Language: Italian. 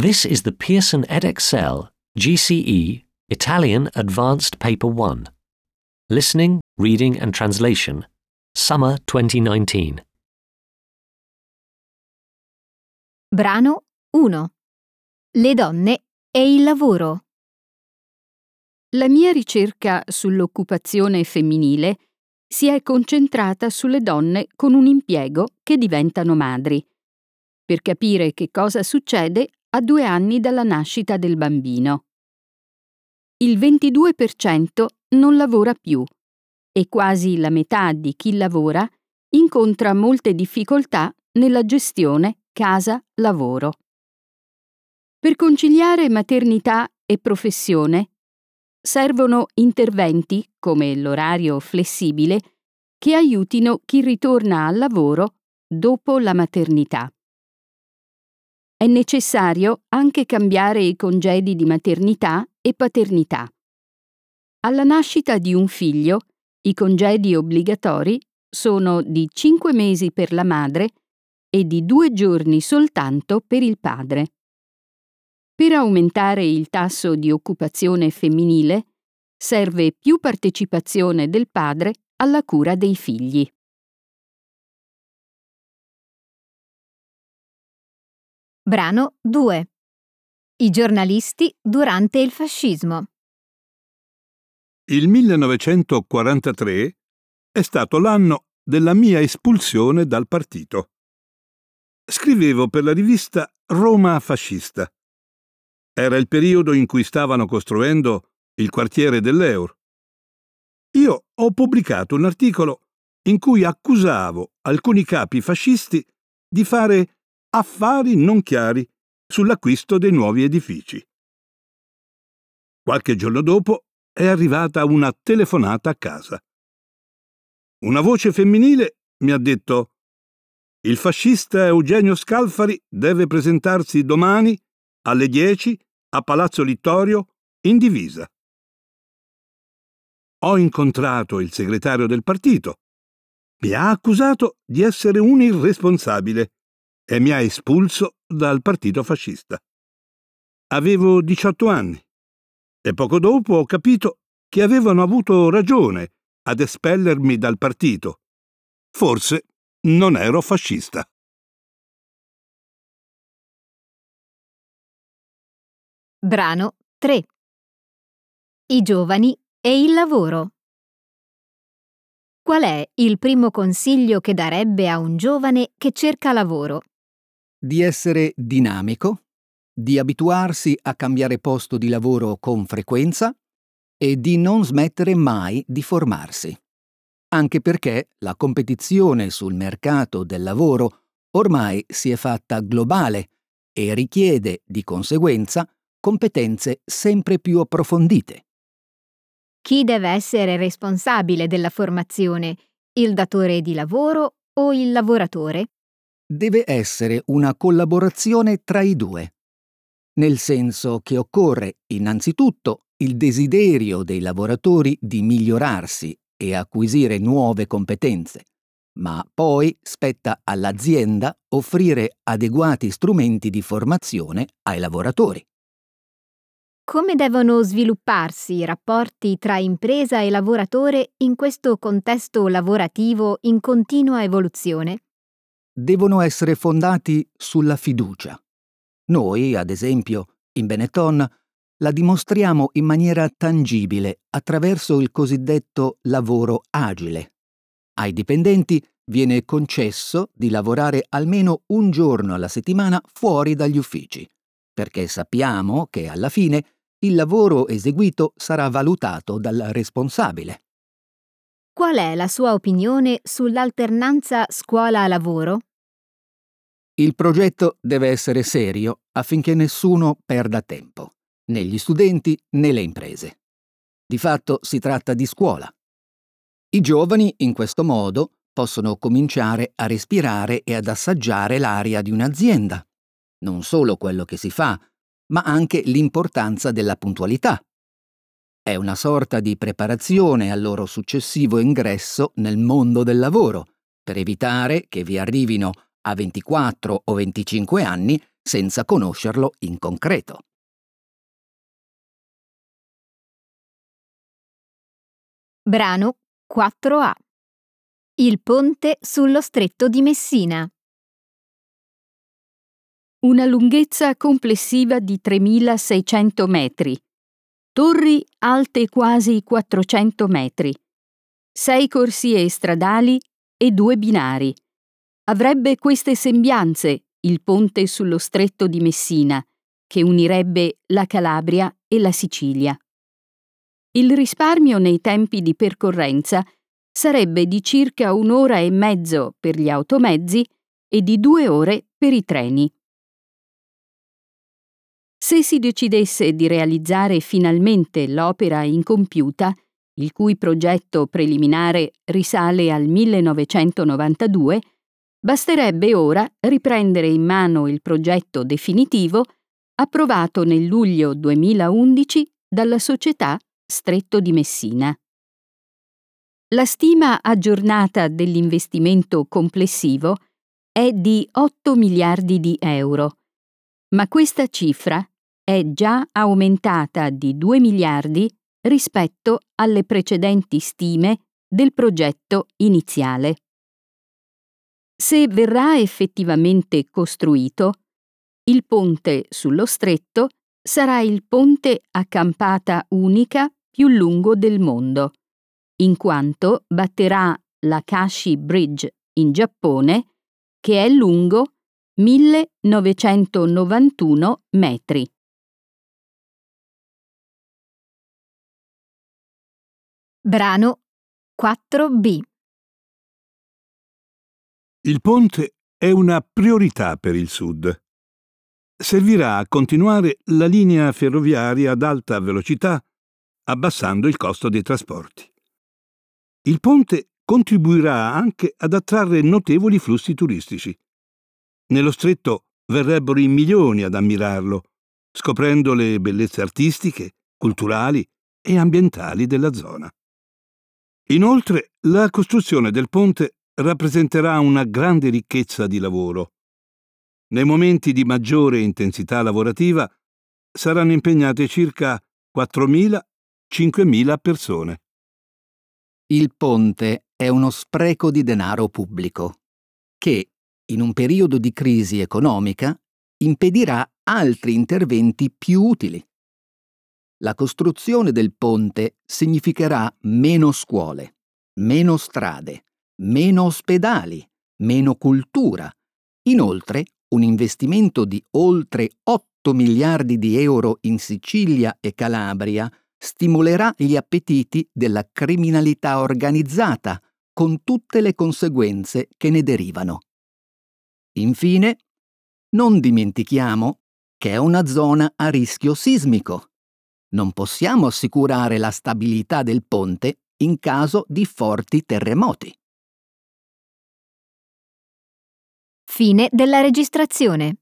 This is the Pearson Edexcel GCE Italian Advanced Paper 1. Listening, Reading and Translation, Summer 2019. Brano 1. Le donne e il lavoro. La mia ricerca sull'occupazione femminile si è concentrata sulle donne con un impiego che diventano madri, per capire che cosa succede a 2 anni dalla nascita del bambino. Il 22% non lavora più e quasi la metà di chi lavora incontra molte difficoltà nella gestione casa-lavoro. Per conciliare maternità e professione servono interventi come l'orario flessibile che aiutino chi ritorna al lavoro dopo la maternità. È necessario anche cambiare i congedi di maternità e paternità. Alla nascita di un figlio, i congedi obbligatori sono di 5 mesi per la madre e di 2 giorni soltanto per il padre. Per aumentare il tasso di occupazione femminile serve più partecipazione del padre alla cura dei figli. Brano 2. I giornalisti durante il fascismo. Il 1943 è stato l'anno della mia espulsione dal partito. Scrivevo per la rivista Roma Fascista. Era il periodo in cui stavano costruendo il quartiere dell'Eur. Io ho pubblicato un articolo in cui accusavo alcuni capi fascisti di fare affari non chiari sull'acquisto dei nuovi edifici. Qualche giorno dopo è arrivata una telefonata a casa. Una voce femminile mi ha detto: il fascista Eugenio Scalfari deve presentarsi domani alle 10 a Palazzo Littorio in divisa. Ho incontrato il segretario del partito. Mi ha accusato di essere un irresponsabile e mi ha espulso dal partito fascista. Avevo 18 anni e poco dopo ho capito che avevano avuto ragione ad espellermi dal partito. Forse non ero fascista. Brano 3. I giovani e il lavoro. Qual è il primo consiglio che darebbe a un giovane che cerca lavoro? Di essere dinamico, di abituarsi a cambiare posto di lavoro con frequenza e di non smettere mai di formarsi. Anche perché la competizione sul mercato del lavoro ormai si è fatta globale e richiede, di conseguenza, competenze sempre più approfondite. Chi deve essere responsabile della formazione, il datore di lavoro o il lavoratore? Deve essere una collaborazione tra i due, nel senso che occorre innanzitutto il desiderio dei lavoratori di migliorarsi e acquisire nuove competenze, ma poi spetta all'azienda offrire adeguati strumenti di formazione ai lavoratori. Come devono svilupparsi i rapporti tra impresa e lavoratore in questo contesto lavorativo in continua evoluzione? Devono essere fondati sulla fiducia. Noi, ad esempio, in Benetton, la dimostriamo in maniera tangibile attraverso il cosiddetto lavoro agile. Ai dipendenti viene concesso di lavorare almeno un giorno alla settimana fuori dagli uffici, perché sappiamo che alla fine il lavoro eseguito sarà valutato dal responsabile. Qual è la sua opinione sull'alternanza scuola-lavoro? Il progetto deve essere serio affinché nessuno perda tempo, né gli studenti né le imprese. Di fatto si tratta di scuola. I giovani, in questo modo, possono cominciare a respirare e ad assaggiare l'aria di un'azienda. Non solo quello che si fa, ma anche l'importanza della puntualità. È una sorta di preparazione al loro successivo ingresso nel mondo del lavoro, per evitare che vi arrivino a 24 o 25 anni senza conoscerlo in concreto. Brano 4A. Il ponte sullo stretto di Messina. Una lunghezza complessiva di 3.600 metri. Torri alte quasi 400 metri. 6 corsie stradali e 2 binari. Avrebbe queste sembianze il ponte sullo stretto di Messina, che unirebbe la Calabria e la Sicilia. Il risparmio nei tempi di percorrenza sarebbe di circa 1 ora e mezzo per gli automezzi e di 2 ore per i treni. Se si decidesse di realizzare finalmente l'opera incompiuta, il cui progetto preliminare risale al 1992, basterebbe ora riprendere in mano il progetto definitivo approvato nel luglio 2011 dalla società Stretto di Messina. La stima aggiornata dell'investimento complessivo è di 8 miliardi di euro, ma questa cifra è già aumentata di 2 miliardi rispetto alle precedenti stime del progetto iniziale. Se verrà effettivamente costruito, il ponte sullo stretto sarà il ponte a campata unica più lungo del mondo, in quanto batterà l'Akashi Bridge in Giappone, che è lungo 1991 metri. Brano 4B. Il ponte è una priorità per il Sud. Servirà a continuare la linea ferroviaria ad alta velocità, abbassando il costo dei trasporti. Il ponte contribuirà anche ad attrarre notevoli flussi turistici. Nello stretto verrebbero in milioni ad ammirarlo, scoprendo le bellezze artistiche, culturali e ambientali della zona. Inoltre, la costruzione del ponte rappresenterà una grande ricchezza di lavoro. Nei momenti di maggiore intensità lavorativa saranno impegnate circa 4.000-5.000 persone. Il ponte è uno spreco di denaro pubblico che, in un periodo di crisi economica, impedirà altri interventi più utili. La costruzione del ponte significherà meno scuole, meno strade, meno ospedali, meno cultura. Inoltre, un investimento di oltre 8 miliardi di euro in Sicilia e Calabria stimolerà gli appetiti della criminalità organizzata, con tutte le conseguenze che ne derivano. Infine, non dimentichiamo che è una zona a rischio sismico. Non possiamo assicurare la stabilità del ponte in caso di forti terremoti. Fine della registrazione.